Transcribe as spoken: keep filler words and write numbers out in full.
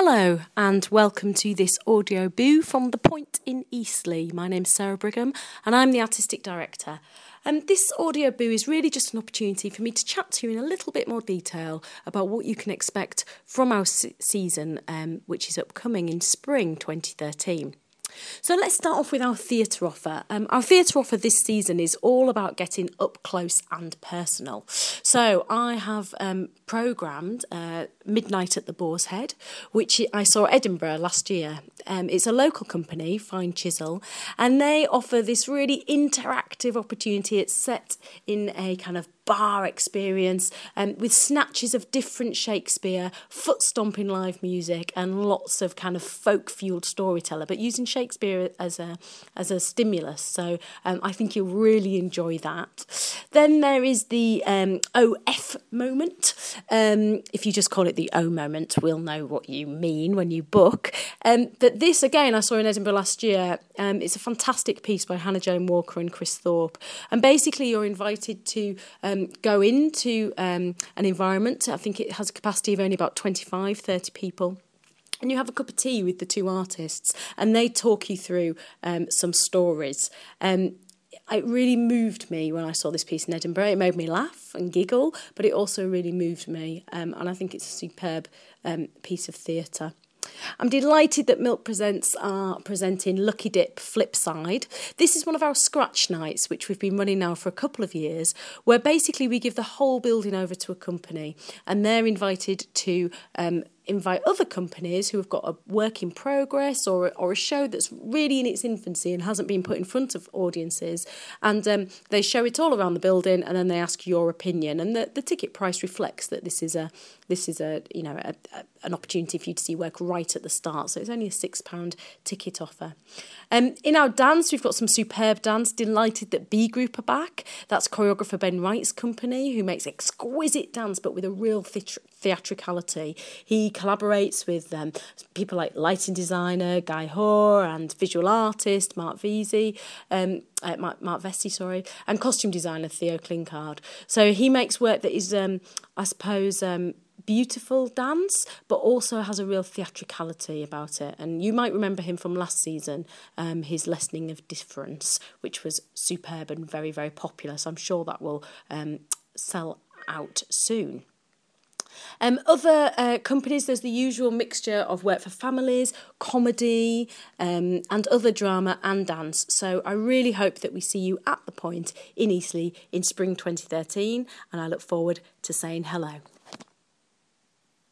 Hello and welcome to this audio boo from The Point in Eastleigh. My name's Sarah Brigham and I'm the Artistic Director. Um, this audio boo is really just an opportunity for me to chat to you in a little bit more detail about what you can expect from our se- season, um, which is upcoming in spring twenty thirteen. So let's start off with our theatre offer. Um, our theatre offer this season is all about getting up close and personal. So I have um, programmed uh, Midnight at the Boar's Head, which I saw at Edinburgh last year. Um, it's a local company, Fine Chisel, and they offer this really interactive opportunity. It's set in a kind of bar experience um, with snatches of different Shakespeare, foot-stomping live music and lots of kind of folk-fueled storyteller, but using Shakespeare as a as a stimulus. So um, I think you'll really enjoy that. Then there is the um, O F moment. Um, if you just call it the O moment, we'll know what you mean when you book. Um, but this, again, I saw in Edinburgh last year. Um, it's a fantastic piece by Hannah Jane Walker and Chris Thorpe. And basically you're invited to um, go into um, an environment. I think it has a capacity of only about twenty-five, thirty people. And you have a cup of tea with the two artists and they talk you through um, some stories. Um, it really moved me when I saw this piece in Edinburgh. It made me laugh and giggle, but it also really moved me. Um, and I think it's a superb um, piece of theatre. I'm delighted that Milk Presents are presenting Lucky Dip Flipside. This is one of our scratch nights, which we've been running now for a couple of years, where basically we give the whole building over to a company and they're invited to um, invite other companies who have got a work in progress or, or a show that's really in its infancy and hasn't been put in front of audiences. And um, they show it all around the building and then they ask your opinion. And the, the ticket price reflects that this is a this is a you know a, a, an opportunity for you to see work right at the start. So it's only a six pound ticket offer. Um, in our dance, we've got some superb dance. Delighted that B Group are back. That's choreographer Ben Wright's company, who makes exquisite dance, but with a real the- theatricality. He collaborates with um, people like lighting designer Guy Hoare and visual artist Mark Vesey, um, uh, Mark, Mark Vesey, sorry, and costume designer Theo Klinkard. So he makes work that is, um, I suppose, um, beautiful dance, but also has a real theatricality about it. And you might remember him from last season, um, his Lessening of Difference, which was superb and very, very popular. So I'm sure that will um, sell out soon. Um, other uh, companies, there's the usual mixture of work for families, comedy, um, and other drama and dance. So I really hope that we see you at The Point in Eastleigh in spring twenty thirteen, and I look forward to saying hello.